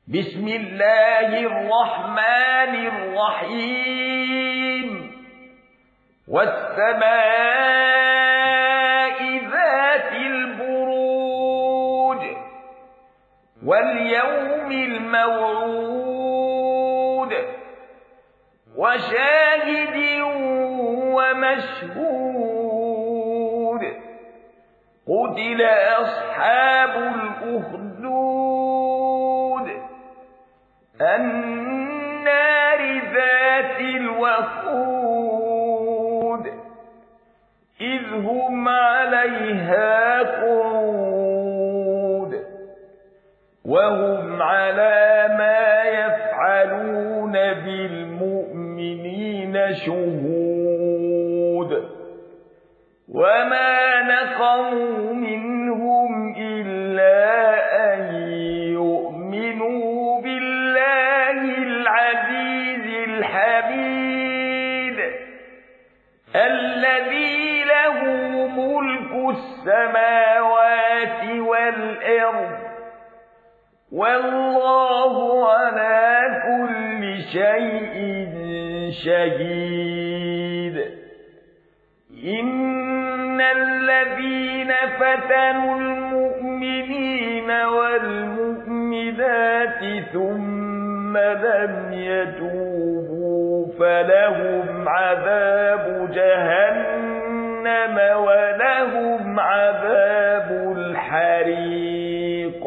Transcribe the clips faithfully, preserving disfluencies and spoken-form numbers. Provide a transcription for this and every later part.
بسم الله الرحمن الرحيم والسماء ذات البروج واليوم الموعود وشاهد ومشهود قتل أصحاب الأخدود النار ذات الوقود إذ هم عليها قعود وهم على ما يفعلون بالمؤمنين شهود وما نقموا منهم إلا أن يؤمنوا بالله العزيز الحميد الذي له ملك السماوات والأرض والله على كل شيء شهيد إن الذين فتنوا المؤمنين والمؤمنات ثم لم يتوبوا فلهم عذاب جهنم ولهم عذاب الحريق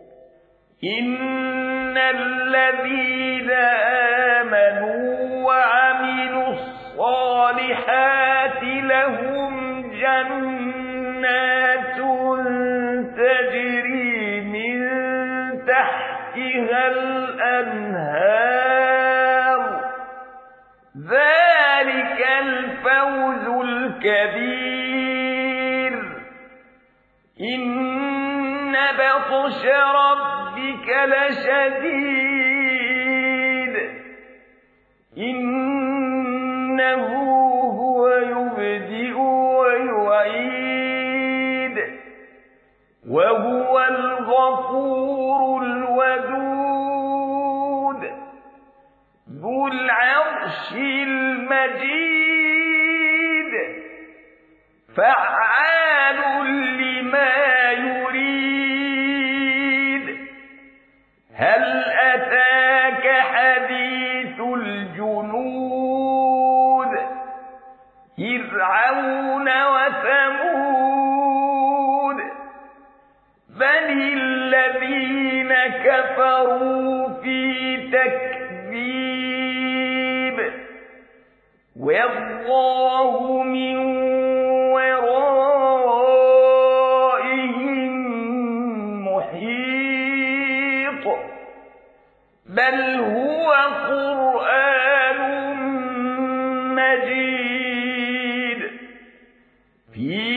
إن الذين آمنوا وعملوا الصالحات لهم جنات تجري من تحتها الأنهار ذلك الفوز الكبير إن بطش ربك لشديد إنه هو يبدئ ويعيد وهو الغفور الودود ذو العرش المجيد فعال لما يريد هل أتاك حديث الجنود فرعون وثمود بل الذين كفروا في تكذيب والله من ورائهم محيط بل هو قرآن مجيد في